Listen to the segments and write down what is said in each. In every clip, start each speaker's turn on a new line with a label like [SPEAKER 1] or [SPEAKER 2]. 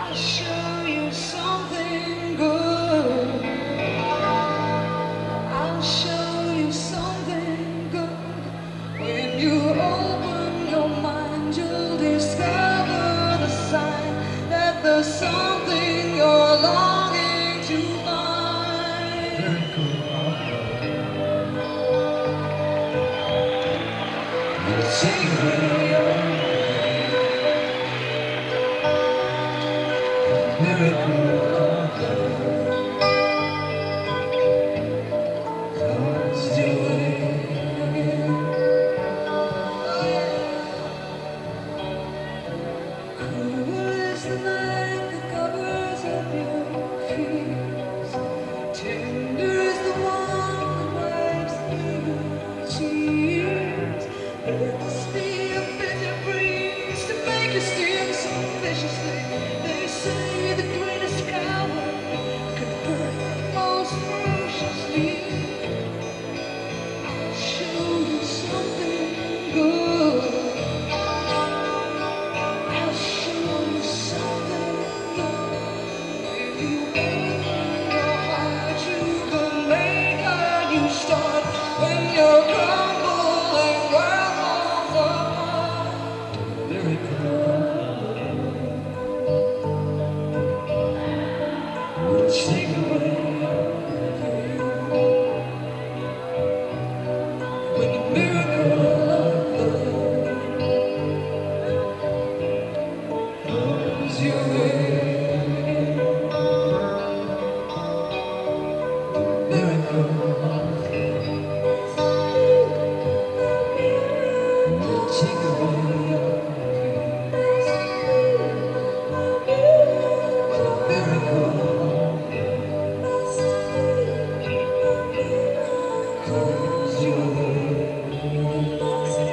[SPEAKER 1] I'll show you something good. I'll show you something good. When you open your mind, you'll discover the sign that there's something you're longing to find.
[SPEAKER 2] Very cool.
[SPEAKER 1] Take me away.
[SPEAKER 2] Miracle.
[SPEAKER 1] Let's do it again. Cruel is the night that covers up your fears. Tender is the one that wipes away your tears. It must be a bitter breeze to make you steal so viciously. They say the greatest coward can hurt most ferociously. I'll show you something good. I'll show you something good. If you open your heart, you can make a new start. When you're crumbling, world falls apart.
[SPEAKER 2] Very cool.
[SPEAKER 1] We'll take away when the miracle of love comes your way.
[SPEAKER 2] Miracle.
[SPEAKER 1] We'll take away comes your way.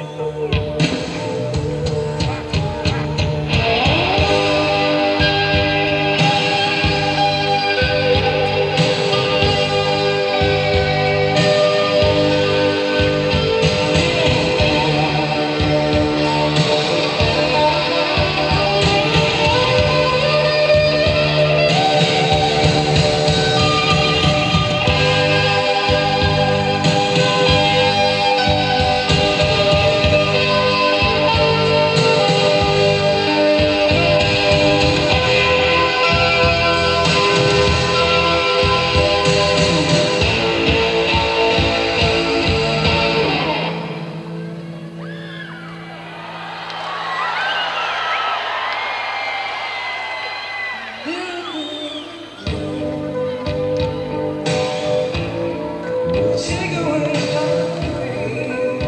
[SPEAKER 1] Take away my pain.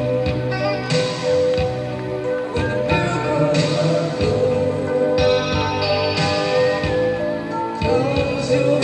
[SPEAKER 1] When the miracle of love comes your